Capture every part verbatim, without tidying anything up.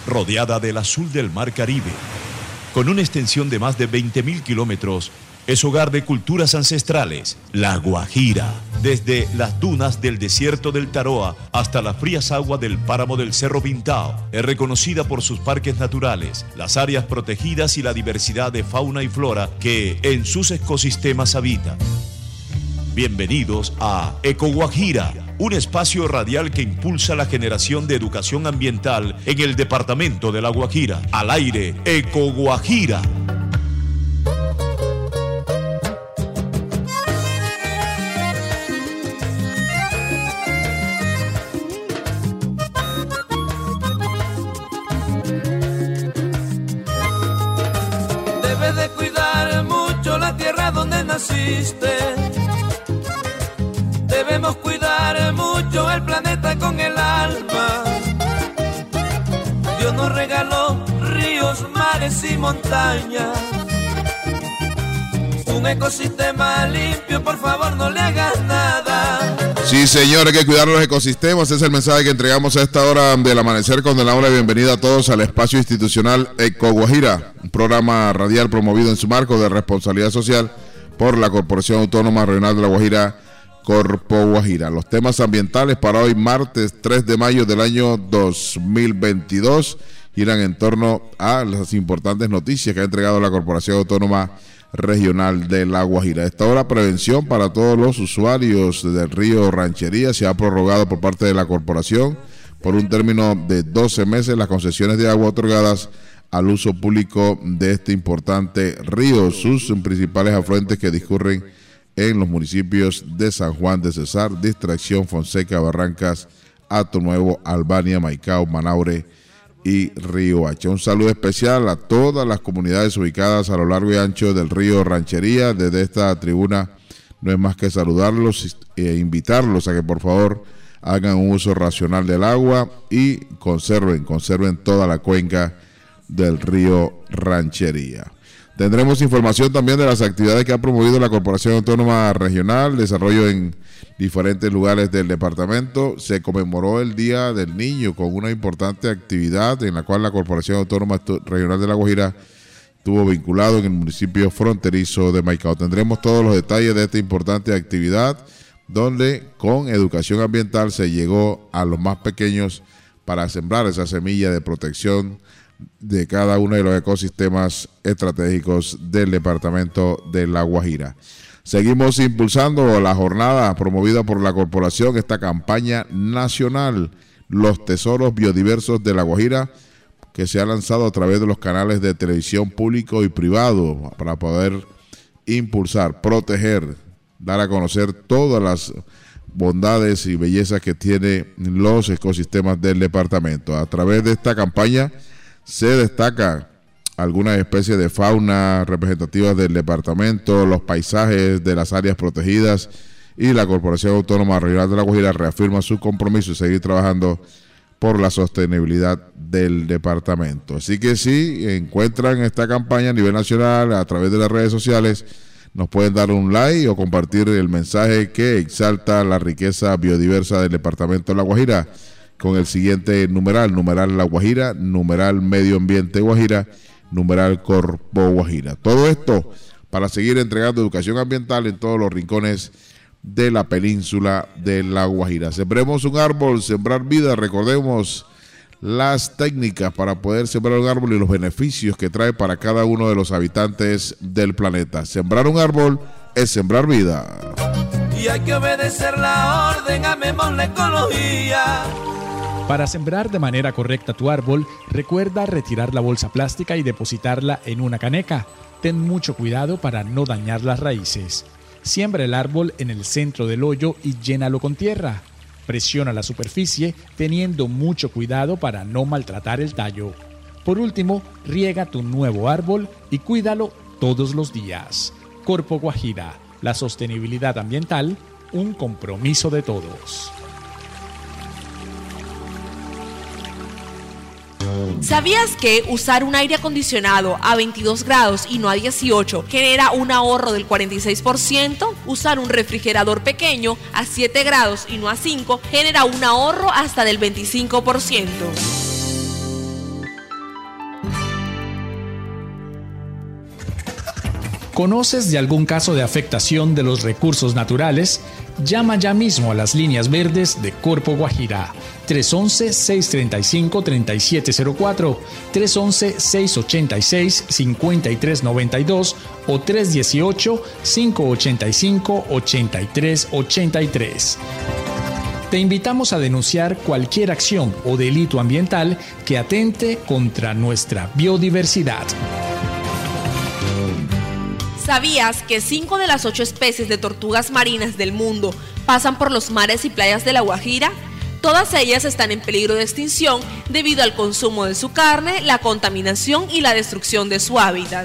rodeada del azul del Mar Caribe. Con una extensión de más de veinte mil kilómetros, es hogar de culturas ancestrales, La Guajira. Desde las dunas del desierto del Taroa hasta las frías aguas del páramo del Cerro Pintao, es reconocida por sus parques naturales, las áreas protegidas y la diversidad de fauna y flora que en sus ecosistemas habitan. Bienvenidos a Eco Guajira, un espacio radial que impulsa la generación de educación ambiental en el departamento de La Guajira. Al aire, Eco Guajira. Debes de cuidar mucho la tierra donde naciste. Debemos cuidar mucho el planeta con el alma. Dios nos regaló ríos, mares y montañas. Un ecosistema limpio, por favor no le hagas nada. Sí, señor, hay que cuidar los ecosistemas. Ese es el mensaje que entregamos a esta hora del amanecer, con el aula de bienvenida a todos al espacio institucional Eco Guajira, un programa radial promovido en su marco de responsabilidad social por la Corporación Autónoma Regional de La Guajira, Corpo Guajira. Los temas ambientales para hoy, martes tres de mayo del año dos mil veintidós, giran en torno a las importantes noticias que ha entregado la Corporación Autónoma Regional de La Guajira. A esta hora, prevención para todos los usuarios del río Ranchería. Se ha prorrogado por parte de la Corporación por un término de doce meses las concesiones de agua otorgadas al uso público de este importante río, sus principales afluentes que discurren en los municipios de San Juan de Cesar, Distracción, Fonseca, Barrancas, Hato Nuevo, Albania, Maicao, Manaure y Río Hacha. Un saludo especial a todas las comunidades ubicadas a lo largo y ancho del río Ranchería. Desde esta tribuna no es más que saludarlos e invitarlos a que por favor hagan un uso racional del agua y conserven, conserven toda la cuenca del río Ranchería. Tendremos información también de las actividades que ha promovido la Corporación Autónoma Regional, desarrollo en diferentes lugares del departamento. Se conmemoró el Día del Niño con una importante actividad en la cual la Corporación Autónoma Regional de La Guajira estuvo vinculado en el municipio fronterizo de Maicao. Tendremos todos los detalles de esta importante actividad, donde con educación ambiental se llegó a los más pequeños para sembrar esa semilla de protección de cada uno de los ecosistemas estratégicos del departamento de La Guajira. Seguimos impulsando la jornada promovida por la corporación, esta campaña nacional, Los Tesoros Biodiversos de La Guajira, que se ha lanzado a través de los canales de televisión público y privado para poder impulsar, proteger, dar a conocer todas las bondades y bellezas que tienen los ecosistemas del departamento. A través de esta campaña se destaca algunas especies de fauna representativas del departamento, los paisajes de las áreas protegidas, y la Corporación Autónoma Regional de La Guajira reafirma su compromiso de seguir trabajando por la sostenibilidad del departamento. Así que si encuentran esta campaña a nivel nacional a través de las redes sociales, nos pueden dar un like o compartir el mensaje que exalta la riqueza biodiversa del departamento de La Guajira, con el siguiente numeral, numeral La Guajira, numeral Medio Ambiente Guajira, numeral Corpo Guajira. Todo esto para seguir entregando educación ambiental en todos los rincones de la península de La Guajira. Sembremos un árbol, sembrar vida. Recordemos las técnicas para poder sembrar un árbol y los beneficios que trae para cada uno de los habitantes del planeta. Sembrar un árbol es sembrar vida. Y hay que obedecer la orden, amemos la ecología. Para sembrar de manera correcta tu árbol, recuerda retirar la bolsa plástica y depositarla en una caneca. Ten mucho cuidado para no dañar las raíces. Siembra el árbol en el centro del hoyo y llénalo con tierra. Presiona la superficie teniendo mucho cuidado para no maltratar el tallo. Por último, riega tu nuevo árbol y cuídalo todos los días. Corpo Guajira, la sostenibilidad ambiental, un compromiso de todos. ¿Sabías que usar un aire acondicionado a veintidós grados y no a dieciocho genera un ahorro del cuarenta y seis por ciento? Usar un refrigerador pequeño a siete grados y no a cinco genera un ahorro hasta del veinticinco por ciento. ¿Conoces de algún caso de afectación de los recursos naturales? Llama ya mismo a las líneas verdes de Corpo Guajira. tres once, seis treinta y cinco, treinta y siete cero cuatro, tres once, seis ochenta y seis, cincuenta y tres noventa y dos o tres dieciocho, cinco ochenta y cinco, ochenta y tres ochenta y tres. Te invitamos a denunciar cualquier acción o delito ambiental que atente contra nuestra biodiversidad. ¿Sabías que cinco de las ocho especies de tortugas marinas del mundo pasan por los mares y playas de La Guajira? Todas ellas están en peligro de extinción debido al consumo de su carne, la contaminación y la destrucción de su hábitat.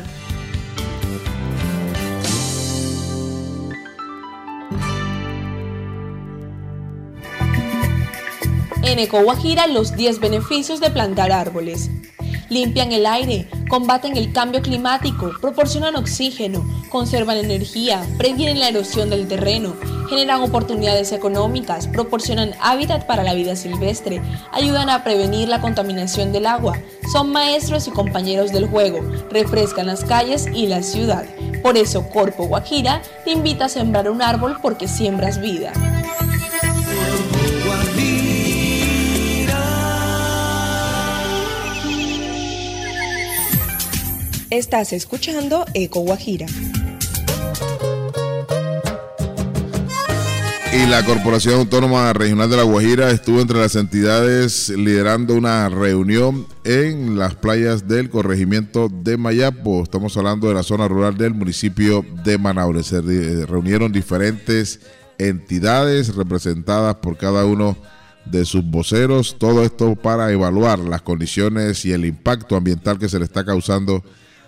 En Eco Guajira, los diez beneficios de plantar árboles. Limpian el aire, combaten el cambio climático, proporcionan oxígeno, conservan energía, previenen la erosión del terreno, generan oportunidades económicas, proporcionan hábitat para la vida silvestre, ayudan a prevenir la contaminación del agua, son maestros y compañeros del juego, refrescan las calles y la ciudad. Por eso Corpo Guajira te invita a sembrar un árbol porque siembras vida. Estás escuchando Eco Guajira. Y la Corporación Autónoma Regional de La Guajira estuvo entre las entidades liderando una reunión en las playas del corregimiento de Mayapo. Estamos hablando de la zona rural del municipio de Manaure. Se reunieron diferentes entidades representadas por cada uno de sus voceros. Todo esto para evaluar las condiciones y el impacto ambiental que se le está causando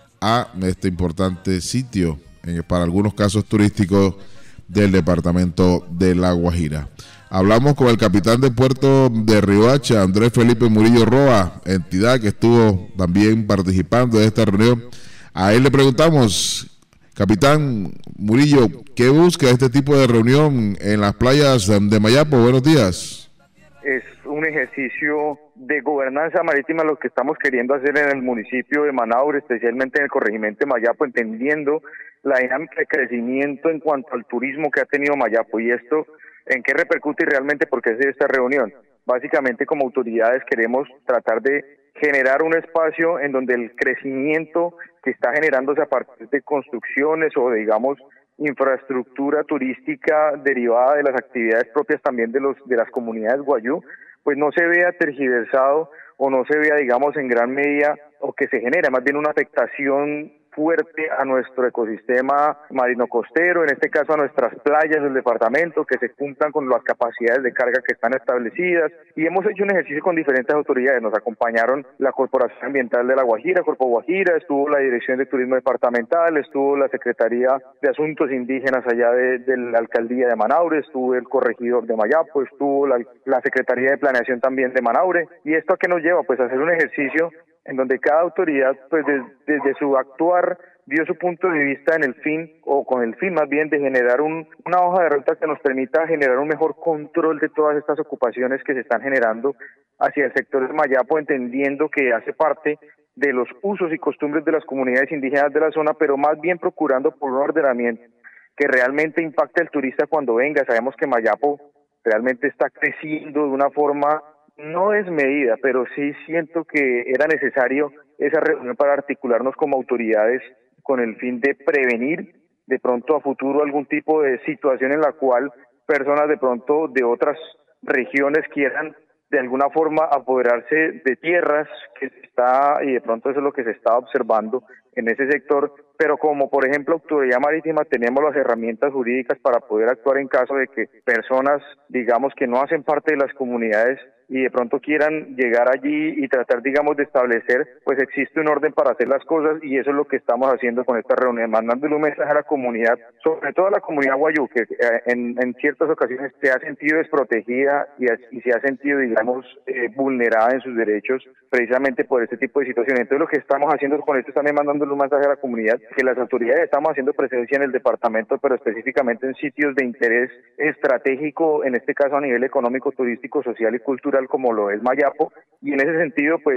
a este importante sitio, para algunos casos turísticos del departamento de La Guajira. Hablamos con el capitán de puerto de Riohacha, Andrés Felipe Murillo Roa, entidad que estuvo también participando de esta reunión. A él le preguntamos, capitán Murillo, ¿qué busca este tipo de reunión en las playas de Mayapo? Buenos días. Es un ejercicio de gobernanza marítima lo que estamos queriendo hacer en el municipio de Manaure, especialmente en el corregimiento de Mayapo, entendiendo la dinámica de crecimiento en cuanto al turismo que ha tenido Mayapo. Y esto, ¿en qué repercute y realmente por qué hacer esta reunión? Básicamente, como autoridades queremos tratar de generar un espacio en donde el crecimiento que está generándose a partir de construcciones o de, digamos, infraestructura turística derivada de las actividades propias también de los de las comunidades guayú, pues no se vea tergiversado o no se vea, digamos, en gran medida, o que se genere más bien una afectación fuerte a nuestro ecosistema marino costero, en este caso a nuestras playas del departamento, que se cumplan con las capacidades de carga que están establecidas. Y hemos hecho un ejercicio con diferentes autoridades. Nos acompañaron la Corporación Ambiental de La Guajira, Corpo Guajira, estuvo la Dirección de Turismo Departamental, estuvo la Secretaría de Asuntos Indígenas allá de, de la Alcaldía de Manaure, estuvo el Corregidor de Mayapo, estuvo la, la Secretaría de Planeación también de Manaure. ¿Y esto a qué nos lleva? Pues a hacer un ejercicio en donde cada autoridad, pues desde, desde su actuar, dio su punto de vista en el fin, o con el fin más bien, de generar un, una hoja de ruta que nos permita generar un mejor control de todas estas ocupaciones que se están generando hacia el sector de Mayapo, entendiendo que hace parte de los usos y costumbres de las comunidades indígenas de la zona, pero más bien procurando por un ordenamiento que realmente impacte al turista cuando venga. Sabemos que Mayapo realmente está creciendo de una forma no desmedida, pero sí siento que era necesario esa reunión para articularnos como autoridades con el fin de prevenir de pronto a futuro algún tipo de situación en la cual personas de pronto de otras regiones quieran de alguna forma apoderarse de tierras que se está, y de pronto eso es lo que se está observando en ese sector, pero como por ejemplo Autoridad Marítima tenemos las herramientas jurídicas para poder actuar en caso de que personas, digamos, que no hacen parte de las comunidades y de pronto quieran llegar allí y tratar, digamos, de establecer, pues existe un orden para hacer las cosas, y eso es lo que estamos haciendo con esta reunión, mandándole un mensaje a la comunidad, sobre todo a la comunidad guayú, que eh, en, en ciertas ocasiones se ha sentido desprotegida y, y se ha sentido, digamos, eh, vulnerada en sus derechos precisamente por este tipo de situaciones. Entonces lo que estamos haciendo con esto es también mandándole un mensaje a la comunidad, que las autoridades estamos haciendo presencia en el departamento, pero específicamente en sitios de interés estratégico, en este caso a nivel económico, turístico, social y cultural, como lo es Mayapo, y en ese sentido, pues,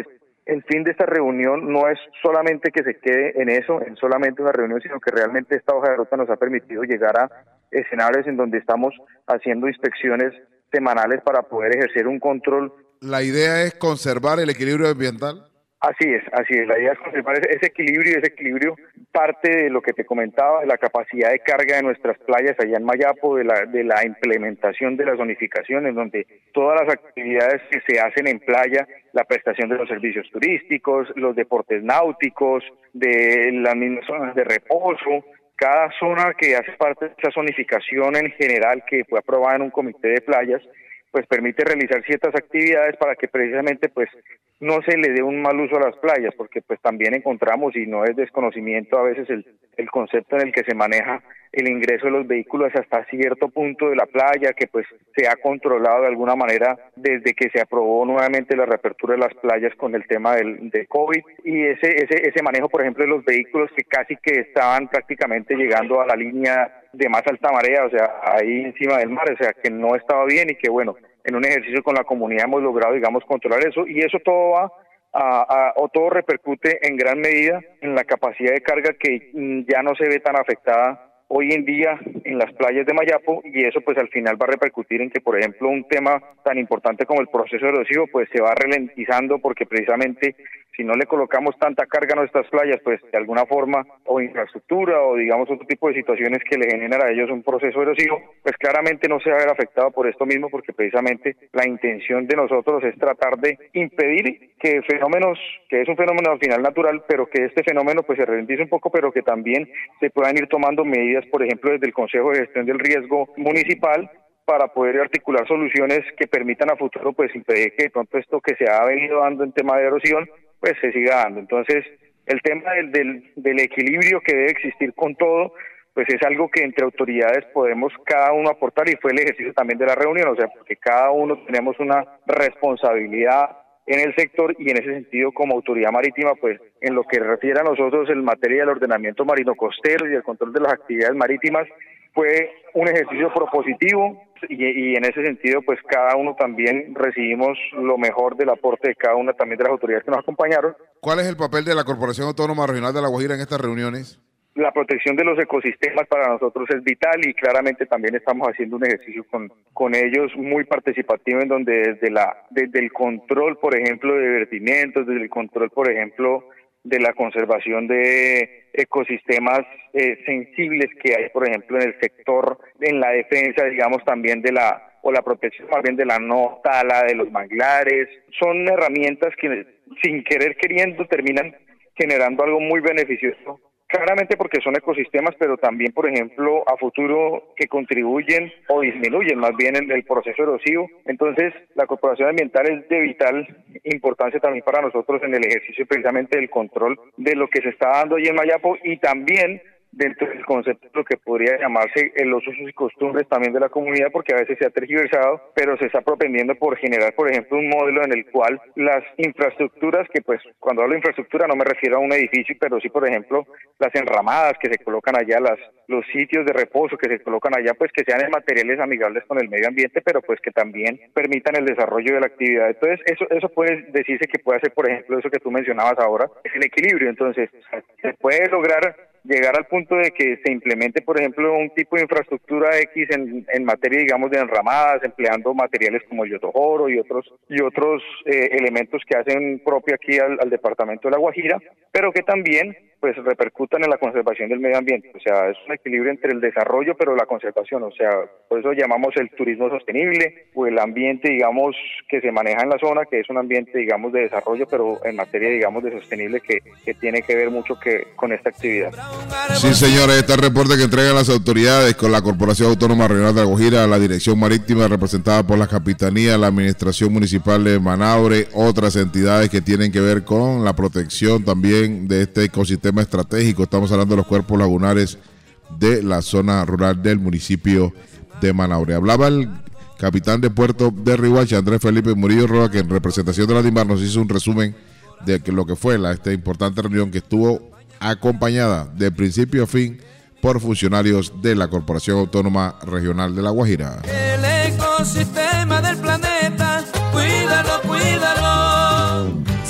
el fin de esta reunión no es solamente que se quede en eso, en solamente una reunión, sino que realmente esta hoja de ruta nos ha permitido llegar a escenarios en donde estamos haciendo inspecciones semanales para poder ejercer un control. La idea es conservar el equilibrio ambiental. Así es, así es. La idea es conservar ese, ese equilibrio, ese equilibrio parte de lo que te comentaba, de la capacidad de carga de nuestras playas allá en Mayapo, de la, de la implementación de la zonificación, en donde todas las actividades que se hacen en playa, la prestación de los servicios turísticos, los deportes náuticos, de las mismas zonas de reposo, cada zona que hace parte de esa zonificación en general que fue aprobada en un comité de playas, pues permite realizar ciertas actividades para que precisamente pues no se le dé un mal uso a las playas, porque pues también encontramos, y no es desconocimiento a veces el, el concepto en el que se maneja el ingreso de los vehículos hasta cierto punto de la playa, que pues se ha controlado de alguna manera desde que se aprobó nuevamente la reapertura de las playas con el tema del, del COVID, y ese, ese, ese manejo, por ejemplo, de los vehículos que casi que estaban prácticamente llegando a la línea de más alta marea, o sea, ahí encima del mar, o sea, que no estaba bien y que bueno, en un ejercicio con la comunidad hemos logrado, digamos, controlar eso, y eso todo va a, a, o todo repercute en gran medida en la capacidad de carga que mm, ya no se ve tan afectada hoy en día en las playas de Mayapo, y eso pues al final va a repercutir en que, por ejemplo, un tema tan importante como el proceso erosivo pues se va ralentizando, porque precisamente si no le colocamos tanta carga a nuestras playas, pues de alguna forma, o infraestructura, o digamos otro tipo de situaciones que le generan a ellos un proceso erosivo, pues claramente no se va a ver afectado por esto mismo, porque precisamente la intención de nosotros es tratar de impedir que fenómenos, que es un fenómeno al final natural, pero que este fenómeno pues se ralentice un poco, pero que también se puedan ir tomando medidas, por ejemplo, desde el Consejo de Gestión del Riesgo Municipal, para poder articular soluciones que permitan a futuro pues impedir que de pronto esto que se ha venido dando en tema de erosión pues se siga dando. Entonces, el tema del, del, del equilibrio que debe existir con todo, pues es algo que entre autoridades podemos cada uno aportar, y fue el ejercicio también de la reunión, o sea, porque cada uno tenemos una responsabilidad en el sector, y en ese sentido, como autoridad marítima, pues en lo que refiere a nosotros en materia del ordenamiento marino costero y el control de las actividades marítimas, fue un ejercicio propositivo, y, y en ese sentido pues cada uno también recibimos lo mejor del aporte de cada una también de las autoridades que nos acompañaron. ¿Cuál es el papel de la Corporación Autónoma Regional de La Guajira en estas reuniones? La protección de los ecosistemas para nosotros es vital, y claramente también estamos haciendo un ejercicio con, con ellos muy participativo, en donde desde la desde el control, por ejemplo, de vertimientos, desde el control, por ejemplo, de la conservación de ecosistemas eh, sensibles que hay, por ejemplo, en el sector, en la defensa, digamos, también de la, o la protección más bien de la no tala de los manglares. Son herramientas que sin querer queriendo terminan generando algo muy beneficioso, claramente porque son ecosistemas, pero también, por ejemplo, a futuro que contribuyen o disminuyen más bien el, el proceso erosivo. Entonces, la Corporación Ambiental es de vital importancia también para nosotros en el ejercicio precisamente del control de lo que se está dando allí en Mayapo, y también dentro del concepto de lo que podría llamarse en los usos y costumbres también de la comunidad, porque a veces se ha tergiversado, pero se está propendiendo por generar, por ejemplo, un modelo en el cual las infraestructuras, que pues cuando hablo de infraestructura no me refiero a un edificio, pero sí, por ejemplo, las enramadas que se colocan allá, las los sitios de reposo que se colocan allá, pues que sean en materiales amigables con el medio ambiente, pero pues que también permitan el desarrollo de la actividad. Entonces, eso eso puede decirse que puede hacer, por ejemplo, eso que tú mencionabas ahora, es el equilibrio. Entonces, se puede lograr llegar al punto de que se implemente, por ejemplo, un tipo de infraestructura X en, en materia, digamos, de enramadas, empleando materiales como el yotojoro y otros y otros eh, elementos que hacen propio aquí al, al departamento de La Guajira, pero que también pues repercutan en la conservación del medio ambiente. O sea, es un equilibrio entre el desarrollo pero la conservación. O sea, por eso llamamos el turismo sostenible, o el ambiente, digamos, que se maneja en la zona, que es un ambiente, digamos, de desarrollo, pero en materia, digamos, de sostenible, que, que tiene que ver mucho que con esta actividad. Sí, señores, este reporte que entregan las autoridades con la Corporación Autónoma Regional de La Guajira, la Dirección Marítima representada por la Capitanía, la Administración Municipal de Manaure, otras entidades que tienen que ver con la protección también de este ecosistema estratégico. Estamos hablando de los cuerpos lagunares de la zona rural del municipio de Manaure. Hablaba el capitán de Puerto de Riohacha, Andrés Felipe Murillo Roa, que en representación de la DIMAR nos hizo un resumen de lo que fue la, esta importante reunión que estuvo acompañada de principio a fin por funcionarios de la Corporación Autónoma Regional de La Guajira. El ecosistema del planeta, cuídalo, cuídalo.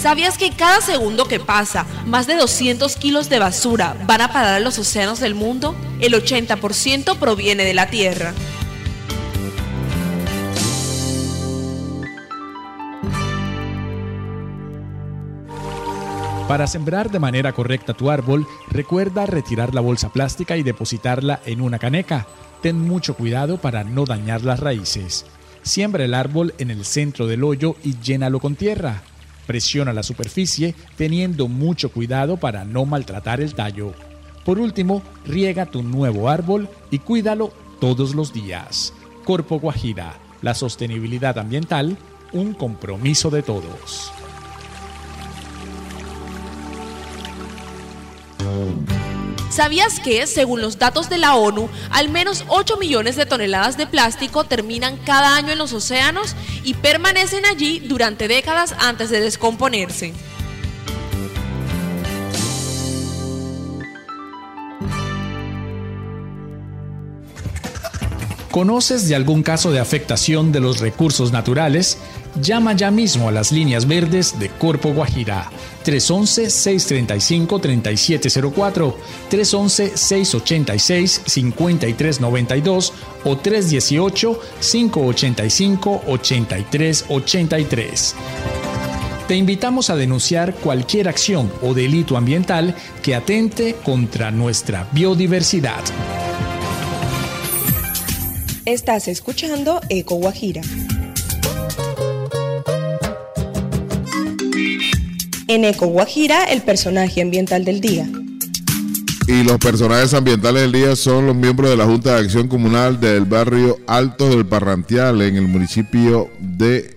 ¿Sabías que cada segundo que pasa, más de doscientos kilos de basura van a parar a los océanos del mundo? El ochenta por ciento proviene de la Tierra. Para sembrar de manera correcta tu árbol, recuerda retirar la bolsa plástica y depositarla en una caneca. Ten mucho cuidado para no dañar las raíces. Siembra el árbol en el centro del hoyo y llénalo con tierra. Presiona la superficie teniendo mucho cuidado para no maltratar el tallo. Por último, riega tu nuevo árbol y cuídalo todos los días. Corpo Guajira, la sostenibilidad ambiental, un compromiso de todos. ¿Sabías que, según los datos de la ONU, al menos ocho millones de toneladas de plástico terminan cada año en los océanos y permanecen allí durante décadas antes de descomponerse? ¿Conoces de algún caso de afectación de los recursos naturales? Llama ya mismo a las líneas verdes de Corpo Guajira. tres once, seis treinta y cinco, treinta y siete cero cuatro, tres once, seis ochenta y seis, cincuenta y tres noventa y dos o tres dieciocho, cinco ochenta y cinco, ochenta y tres ochenta y tres. Te invitamos a denunciar cualquier acción o delito ambiental que atente contra nuestra biodiversidad. Estás escuchando Eco Guajira. En Eco Guajira, el personaje ambiental del día. Y los personajes ambientales del día son los miembros de la Junta de Acción Comunal del barrio Alto del Parrantial, en el municipio de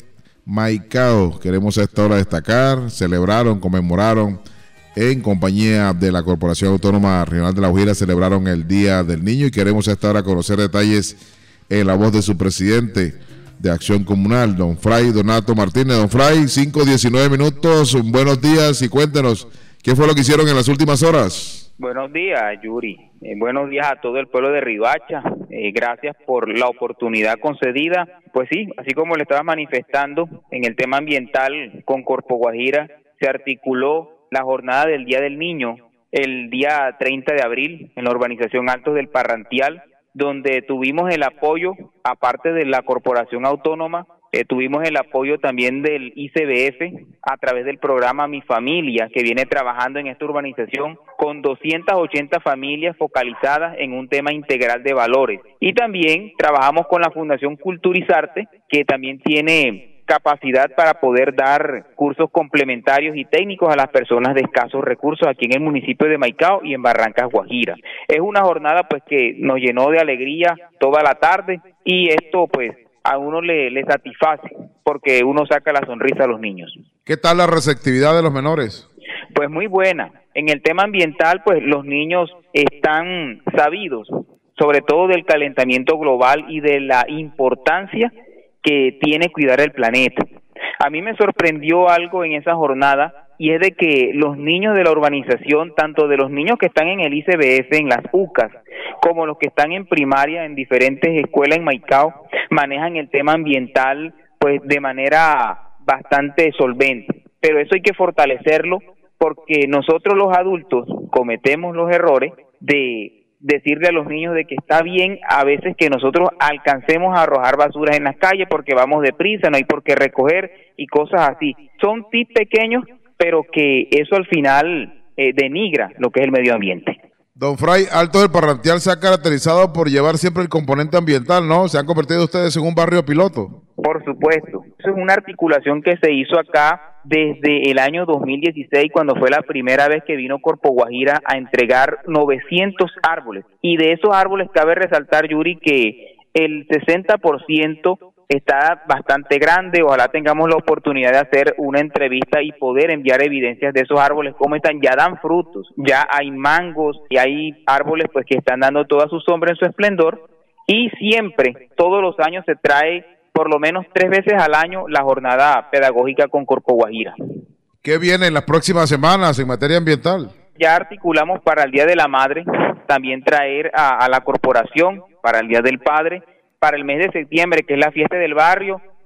Maicao. Queremos a esta hora destacar, celebraron, conmemoraron en compañía de la Corporación Autónoma Regional de La Guajira, celebraron el Día del Niño y queremos a esta hora conocer detalles en la voz de su presidente de Acción Comunal, don Fray Donato Martínez. Don Fray, cinco diecinueve minutos, buenos días y cuéntenos, ¿qué fue lo que hicieron en las últimas horas? Buenos días, Yuri. Eh, buenos días a todo el pueblo de Riohacha. Eh, gracias por la oportunidad concedida. Pues sí, así como le estaba manifestando, en el tema ambiental con Corpo Guajira se articuló la jornada del Día del Niño el día treinta de abril en la urbanización Altos del Parrantial, donde tuvimos el apoyo, aparte de la Corporación Autónoma, eh, tuvimos el apoyo también del I C B F a través del programa Mi Familia, que viene trabajando en esta urbanización con doscientas ochenta familias focalizadas en un tema integral de valores. Y también trabajamos con la Fundación Culturizarte, que también tiene capacidad para poder dar cursos complementarios y técnicos a las personas de escasos recursos aquí en el municipio de Maicao y en Barrancas Guajira. Es una jornada pues que nos llenó de alegría toda la tarde y esto pues a uno le, le satisface porque uno saca la sonrisa a los niños. ¿Qué tal la receptividad de los menores? Pues muy buena. En el tema ambiental pues los niños están sabidos, sobre todo del calentamiento global y de la importancia que tiene cuidar el planeta. A mí me sorprendió algo en esa jornada y es de que los niños de la urbanización, tanto de los niños que están en el I C B F, en las U C A S, como los que están en primaria en diferentes escuelas en Maicao, manejan el tema ambiental pues de manera bastante solvente. Pero eso hay que fortalecerlo porque nosotros los adultos cometemos los errores de decirle a los niños de que está bien a veces que nosotros alcancemos a arrojar basuras en las calles porque vamos deprisa, no hay por qué recoger y cosas así. Son tips pequeños, pero que eso al final eh, denigra lo que es el medio ambiente. Don Fray, Alto del Parrantial se ha caracterizado por llevar siempre el componente ambiental, ¿no? ¿Se han convertido ustedes en un barrio piloto? Por supuesto. Eso es una articulación que se hizo acá desde el año dos mil dieciséis, cuando fue la primera vez que vino Corpo Guajira a entregar novecientos árboles. Y de esos árboles cabe resaltar, Yuri, que el sesenta por ciento está bastante grande. Ojalá tengamos la oportunidad de hacer una entrevista y poder enviar evidencias de esos árboles, cómo están, ya dan frutos, ya hay mangos y hay árboles pues que están dando toda su sombra en su esplendor. Y siempre, todos los años se trae por lo menos tres veces al año la jornada pedagógica con Corpo Guajira. ¿Qué viene en las próximas semanas en materia ambiental? Ya articulamos para el Día de la Madre, también traer a, a la corporación para el Día del Padre, para el mes de septiembre, que es la fiesta del barrio,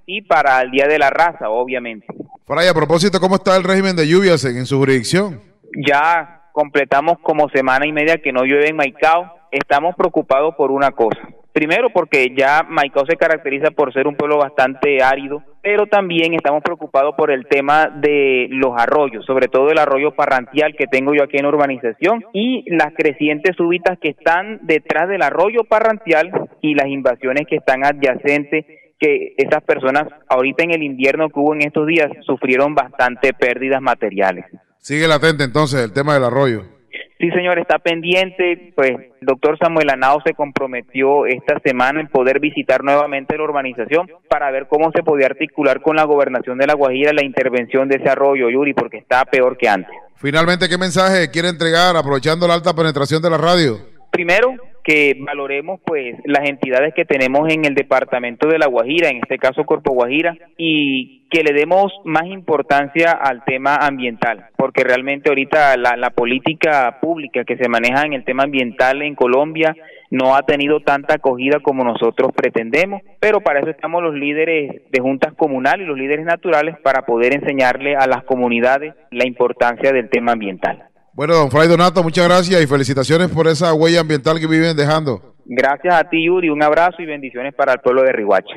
y para el Día de la Raza, obviamente. Fray, a propósito, ¿cómo está el régimen de lluvias en, en su jurisdicción? Ya completamos como semana y media que no llueve en Maicao. Estamos preocupados por una cosa. Primero, porque ya Maicao se caracteriza por ser un pueblo bastante árido, pero también estamos preocupados por el tema de los arroyos, sobre todo el arroyo Parrantial que tengo yo aquí en la urbanización y las crecientes súbitas que están detrás del arroyo Parrantial y las invasiones que están adyacentes, que esas personas ahorita en el invierno que hubo en estos días sufrieron bastante pérdidas materiales. Sigue latente entonces el tema del arroyo. Sí, señor, está pendiente. Pues el doctor Samuel Anao se comprometió esta semana en poder visitar nuevamente la urbanización para ver cómo se podía articular con la gobernación de La Guajira la intervención de ese arroyo, Yuri, porque está peor que antes. Finalmente, ¿qué mensaje quiere entregar aprovechando la alta penetración de la radio? Primero, que valoremos pues las entidades que tenemos en el departamento de La Guajira, en este caso Corpo Guajira, y que le demos más importancia al tema ambiental, porque realmente ahorita la, la política pública que se maneja en el tema ambiental en Colombia no ha tenido tanta acogida como nosotros pretendemos, pero para eso estamos los líderes de juntas comunales y los líderes naturales para poder enseñarle a las comunidades la importancia del tema ambiental. Bueno, don Fray Donato, muchas gracias y felicitaciones por esa huella ambiental que viven dejando. Gracias a ti, Yuri, un abrazo y bendiciones para el pueblo de Riohacha.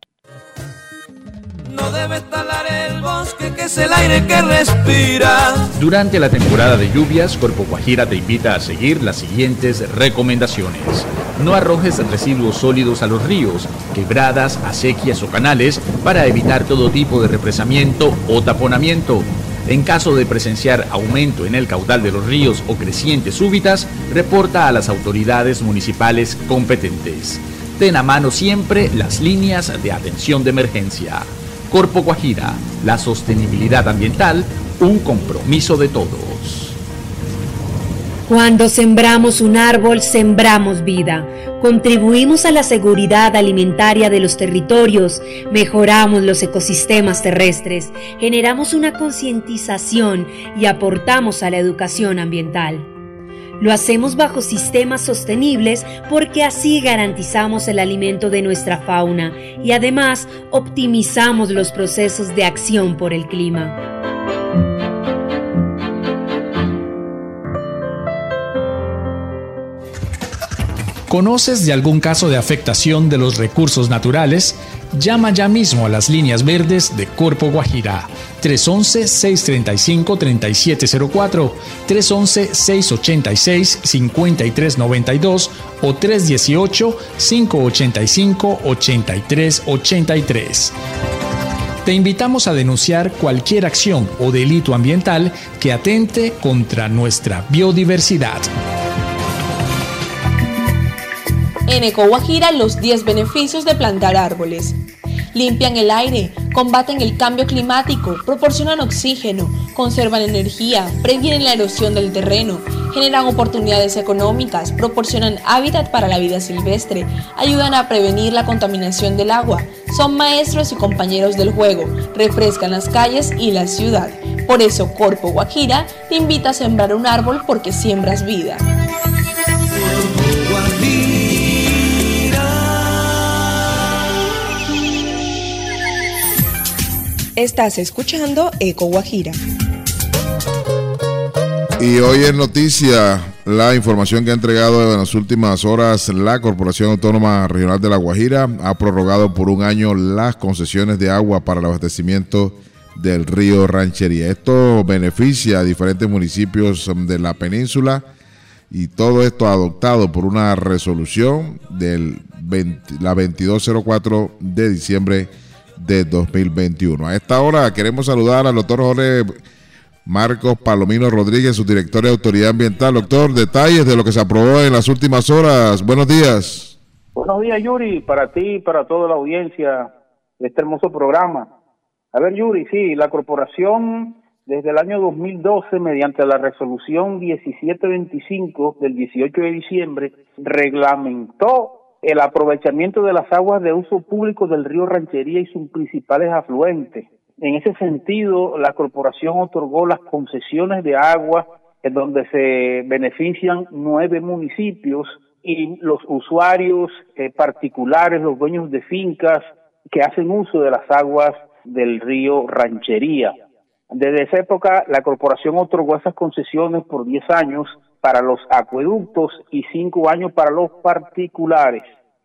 No debes talar el bosque, que es el aire que respira. Durante la temporada de lluvias, Corpo Guajira te invita a seguir las siguientes recomendaciones. No arrojes residuos sólidos a los ríos, quebradas, acequias o canales para evitar todo tipo de represamiento o taponamiento. En caso de presenciar aumento en el caudal de los ríos o crecientes súbitas, reporta a las autoridades municipales competentes. Ten a mano siempre las líneas de atención de emergencia. Corpo Guajira, la sostenibilidad ambiental, un compromiso de todos. Cuando sembramos un árbol, sembramos vida. Contribuimos a la seguridad alimentaria de los territorios, mejoramos los ecosistemas terrestres, generamos una concientización y aportamos a la educación ambiental. Lo hacemos bajo sistemas sostenibles porque así garantizamos el alimento de nuestra fauna y además optimizamos los procesos de acción por el clima. ¿Conoces de algún caso de afectación de los recursos naturales? Llama ya mismo a las líneas verdes de Corpo Guajira. tres once, seis treinta y cinco, treinta y siete cero cuatro, tres once, seis ochenta y seis, cincuenta y tres noventa y dos o tres dieciocho, cinco ochenta y cinco, ochenta y tres ochenta y tres. Te invitamos a denunciar cualquier acción o delito ambiental que atente contra nuestra biodiversidad. En EcoGuajira, los diez beneficios de plantar árboles. Limpian el aire, combaten el cambio climático, proporcionan oxígeno, conservan energía, previenen la erosión del terreno, generan oportunidades económicas, proporcionan hábitat para la vida silvestre, ayudan a prevenir la contaminación del agua, son maestros y compañeros del juego, refrescan las calles y la ciudad. Por eso, Corpo Guajira te invita a sembrar un árbol porque siembras vida. Estás escuchando Eco Guajira. Y hoy es noticia la información que ha entregado en las últimas horas la Corporación Autónoma Regional de La Guajira. Ha prorrogado por un año las concesiones de agua para el abastecimiento del río Ranchería. Esto beneficia a diferentes municipios de la península y todo esto adoptado por una resolución de la veintidós cero cuatro de diciembre de dos mil veintiuno. A esta hora queremos saludar al doctor Jorge Marcos Palomino Rodríguez, su director de Autoridad Ambiental. Doctor, detalles de lo que se aprobó en las últimas horas. Buenos días. Buenos días, Yuri, para ti y para toda la audiencia de este hermoso programa. A ver, Yuri, sí, la corporación desde el año dos mil doce, mediante la resolución diecisiete veinticinco del dieciocho de diciembre, reglamentó el aprovechamiento de las aguas de uso público del río Ranchería y sus principales afluentes. En ese sentido, la corporación otorgó las concesiones de agua en donde se benefician nueve municipios y los usuarios eh, particulares, los dueños de fincas que hacen uso de las aguas del río Ranchería. Desde esa época, la corporación otorgó esas concesiones por diez años para los acueductos y cinco años para los particulares.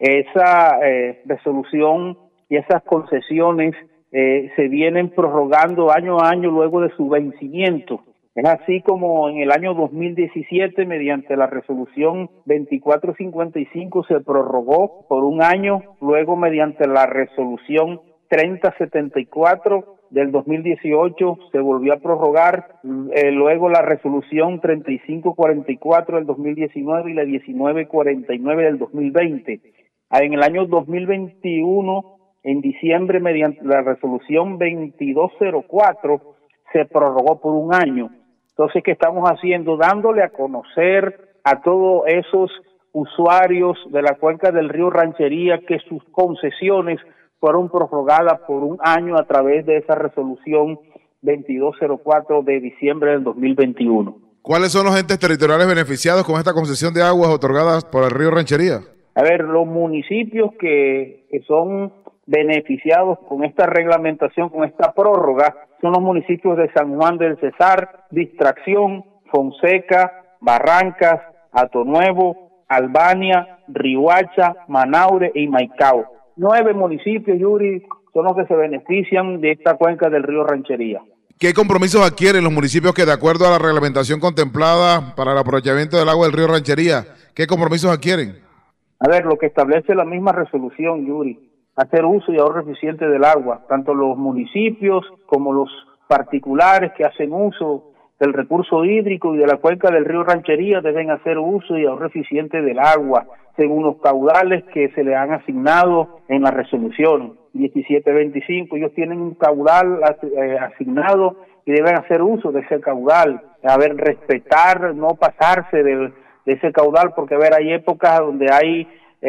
Esa eh, resolución y esas concesiones eh, se vienen prorrogando año a año luego de su vencimiento. Es así como en el año dos mil diecisiete, mediante la resolución veinticuatro cincuenta y cinco, se prorrogó por un año, luego mediante la resolución treinta setenta y cuatro del dos mil dieciocho se volvió a prorrogar, eh, luego la resolución treinta y cinco cuarenta y cuatro del dos mil diecinueve y la diecinueve cuarenta y nueve del dos mil veinte. En el año dos mil veintiuno, en diciembre, mediante la resolución veintidós cero cuatro, se prorrogó por un año. Entonces, ¿qué estamos haciendo? Dándole a conocer a todos esos usuarios de la cuenca del río Ranchería que sus concesiones fueron prorrogadas por un año a través de esa resolución veintidós cero cuatro de diciembre del dos mil veintiuno. ¿Cuáles son los entes territoriales beneficiados con esta concesión de aguas otorgadas por el río Ranchería? A ver, los municipios que, que son beneficiados con esta reglamentación, con esta prórroga, son los municipios de San Juan del Cesar, Distracción, Fonseca, Barrancas, Atonuevo, Albania, Riohacha, Manaure y Maicao. Nueve municipios, Yuri, son los que se benefician de esta cuenca del río Ranchería. ¿Qué compromisos adquieren los municipios que, de acuerdo a la reglamentación contemplada para el aprovechamiento del agua del río Ranchería, qué compromisos adquieren? A ver, lo que establece la misma resolución, Yuri, hacer uso y ahorro eficiente del agua, tanto los municipios como los particulares que hacen uso del recurso hídrico y de la cuenca del río Ranchería deben hacer uso y ahorro eficiente del agua, según los caudales que se le han asignado en la resolución diecisiete veinticinco. Ellos tienen un caudal eh, asignado y deben hacer uso de ese caudal. A ver, respetar, no pasarse de, de ese caudal, porque a ver, hay épocas donde hay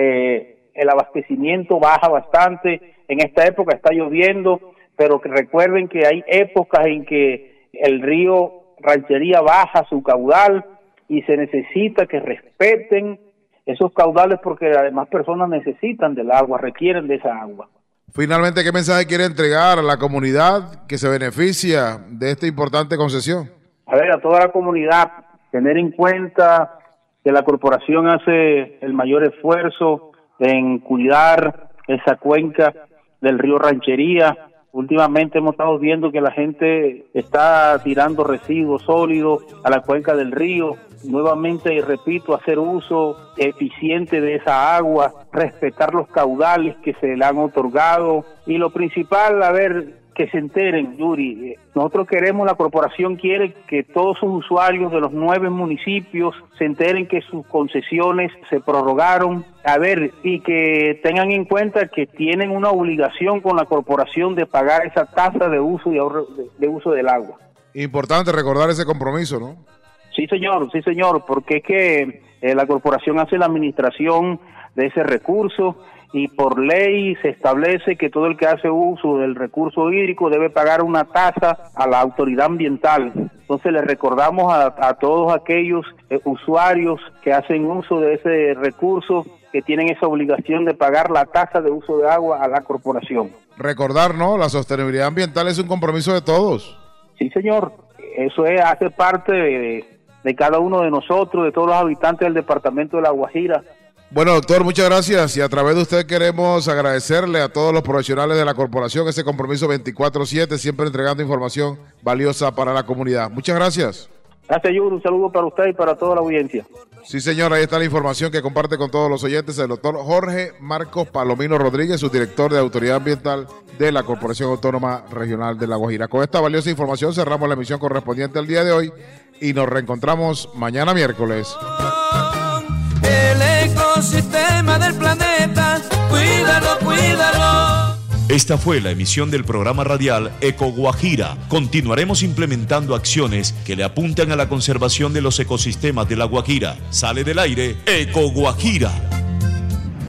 eh, el abastecimiento baja bastante. En esta época está lloviendo, pero que recuerden que hay épocas en que el río Ranchería baja su caudal y se necesita que respeten esos caudales porque además personas necesitan del agua, requieren de esa agua. Finalmente, ¿qué mensaje quiere entregar a la comunidad que se beneficia de esta importante concesión? A ver, a toda la comunidad, tener en cuenta que la corporación hace el mayor esfuerzo en cuidar esa cuenca del río Ranchería. Últimamente hemos estado viendo que la gente está tirando residuos sólidos a la cuenca del río. Nuevamente, y repito, hacer uso eficiente de esa agua, respetar los caudales que se le han otorgado. Y lo principal, a ver, que se enteren, Yuri. Nosotros queremos, la corporación quiere que todos sus usuarios de los nueve municipios se enteren que sus concesiones se prorrogaron, a ver, y que tengan en cuenta que tienen una obligación con la corporación de pagar esa tasa de uso y ahorro de, de uso del agua. Importante recordar ese compromiso, ¿no? Sí, señor, sí, señor, porque es que eh, la corporación hace la administración de ese recurso y por ley se establece que todo el que hace uso del recurso hídrico debe pagar una tasa a la autoridad ambiental. Entonces le recordamos a, a todos aquellos eh, usuarios que hacen uso de ese recurso que tienen esa obligación de pagar la tasa de uso de agua a la corporación. Recordar, ¿no? La sostenibilidad ambiental es un compromiso de todos. Sí, señor. Eso es, hace parte de, de cada uno de nosotros, de todos los habitantes del departamento de La Guajira. Bueno, doctor, muchas gracias y a través de usted queremos agradecerle a todos los profesionales de la corporación ese compromiso veinticuatro siete, siempre entregando información valiosa para la comunidad. Muchas gracias. Gracias, Yuri. Un saludo para usted y para toda la audiencia. Sí, señor, ahí está la información que comparte con todos los oyentes el doctor Jorge Marcos Palomino Rodríguez, subdirector de Autoridad Ambiental de la Corporación Autónoma Regional de La Guajira. Con esta valiosa información cerramos la emisión correspondiente al día de hoy y nos reencontramos mañana miércoles. El ecosistema del planeta, cuídalo, cuídalo. Esta fue la emisión del programa radial Eco Guajira. Continuaremos implementando acciones que le apuntan a la conservación de los ecosistemas de La Guajira. Sale del aire Eco Guajira.